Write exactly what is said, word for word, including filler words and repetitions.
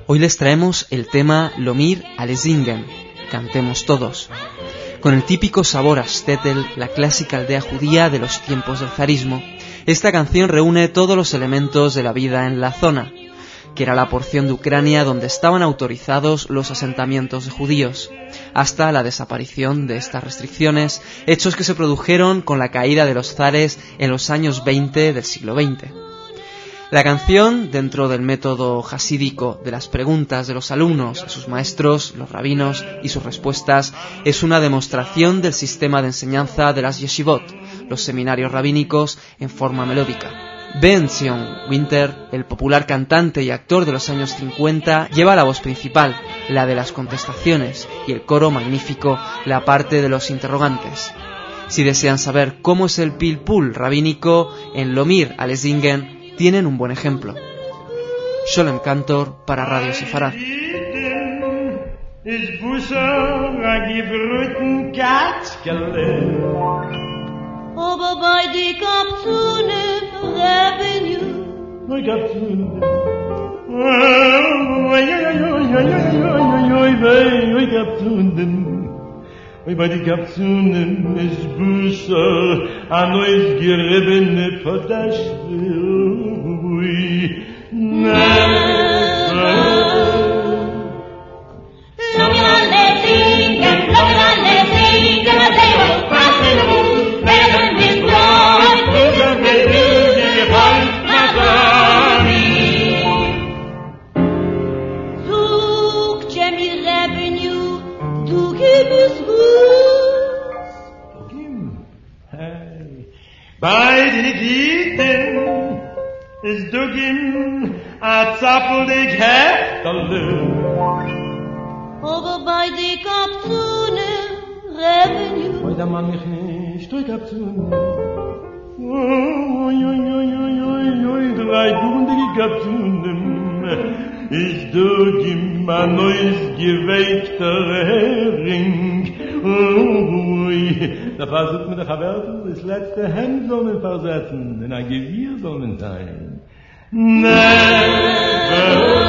Hoy les traemos el tema Lomir alle Singen, cantemos todos. Con el típico sabor a shtetl, la clásica aldea judía de los tiempos del zarismo, esta canción reúne todos los elementos de la vida en la zona, que era la porción de Ucrania donde estaban autorizados los asentamientos de judíos, hasta la desaparición de estas restricciones, hechos que se produjeron con la caída de los zares en los años veinte del siglo veinte. La canción, dentro del método hasídico de las preguntas de los alumnos a sus maestros, los rabinos, y sus respuestas, es una demostración del sistema de enseñanza de las yeshivot, los seminarios rabínicos, en forma melódica. Ben Zion Winter, el popular cantante y actor de los años cincuenta, lleva la voz principal, la de las contestaciones, y el coro magnífico, la parte de los interrogantes. Si desean saber cómo es el pilpul rabínico en Lomir alle Singen, tienen un buen ejemplo. Sholem Cantor para Radio Sefarad. Aber bei die Kapsune revenue Oi Kapsune Oi oi oi oi oi oi oi oi oi Kapsune Oi bei die Kapsune is Busser a neues gerebene Potash Oi Never Bei die Dieten is dugim a zappelig hefterle. Aber bei die Kapsune revenue. Oi, da man mich nicht, oi Kapsune. Oi, oi, oi, oi, oi, oi, drei dundige Kapsune. Is dugim a neues geweckter Hering. Oi, da versucht mir der Verwertung, das letzte Hemd soll man versetzen, denn ein Gewirr soll man sein. Never